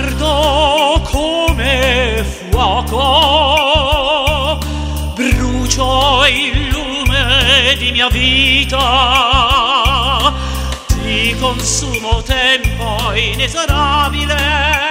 ardo come fuoco, brucio il lume di mia vita, ti consumo tempo inesorabile.